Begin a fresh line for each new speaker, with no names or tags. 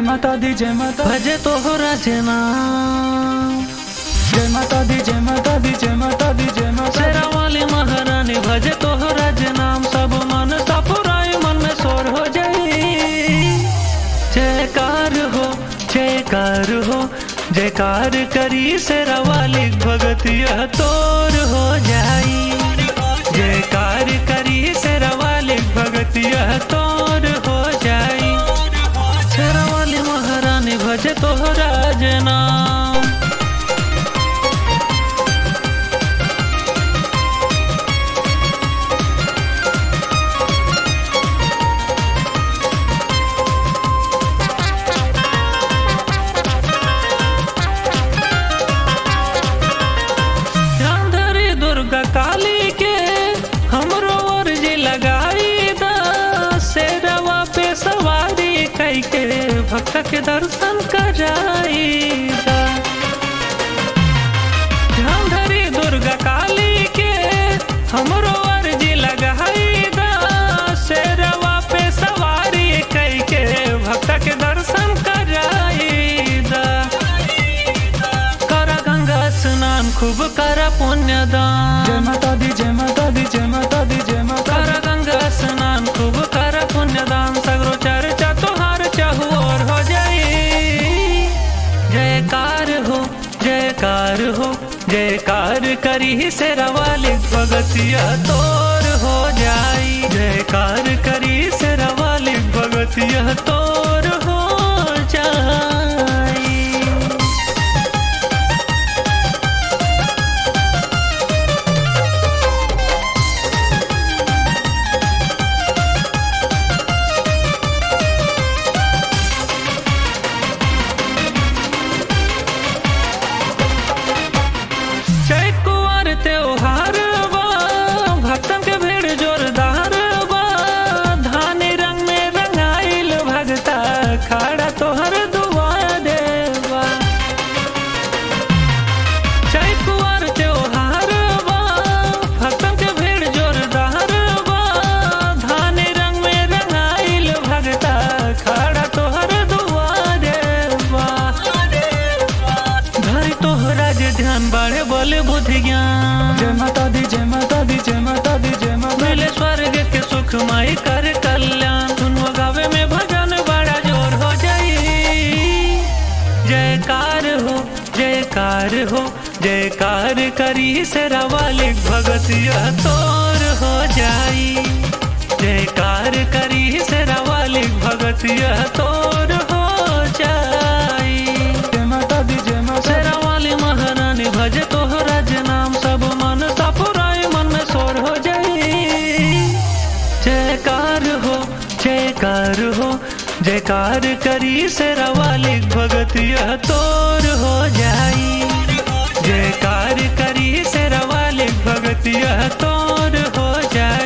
माता दी जय माता
भजे तोहरा जना
जय माता दी जय माता दी जय माता दी जय माता
शेरा वाली महारानी भजे तोहरा नाम सब मन सपुराई मन में शोर हो जाई। जयकार हो जयकार हो जयकार करी शेरा वाली भगत यह तोर हो जाई। जयकार करी शेरा वाली भगत यह तोर हो जाई। शेरा वाली महारानी भजे तोहरा नाम काली के हमरो अर्जी लगाई दा शेरवा पे सवारी कई के भक्त के दर्शन कराई दा। धरी दुर्गा काली के हमरो अर्जी लगाई दा शेरवा पे सवारी कई के भक्त के दर्शन कराई दा। करा गंगा स्नान खूब करा पुण्यदान
जय माता दी जय माता दी जय माता दी जय माता
कर गंगा स्नान खूब कर पुण्यदान सगरो चर्चा तोहार चाहू और हो जाई। जयकार हो जयकार हो जयकार करी शेरा वाली भगतिया तोर हो जाई। जयकार करी शेरा वाली भगतिया तोर हो जाई। त्योहार बा भक्तन के भीड़ जोरदार बा धानी रंग में रंगाइल भगता खड़ा तोहर दुआ देवा। चै कुंवर त्योहार बा भक्तन के भीड़ जोरदार बा धानी रंग में रंगाइल भगता खड़ा तोहर दुआ देवा। धरी तोहरा जे ध्यान बाढ़े बोले बुद्धि ज्ञान
जय माता दी जय माता दी जय माता दी जय माता
मिले स्वर्ग के सुख माई कर कल्याण सुनो गावे में भजन बड़ा जोर हो जाई। जयकार हो जयकार हो जयकार करी शेरा वाली भगत यह तोर हो जाई। जयकार करी शेरा वाली भगत यह तोर हो जाई।
जय माता दी जय माता
शेरा वाली महारानी भजे तोहरा नाम सब मन सपुराई मन में शोर हो जाई। जयकार हो जयकार हो जयकार करी शेरा वाली भगत यह तोर हो जाई। जयकार करी शेरा वाली भगत यह तोर हो जाई।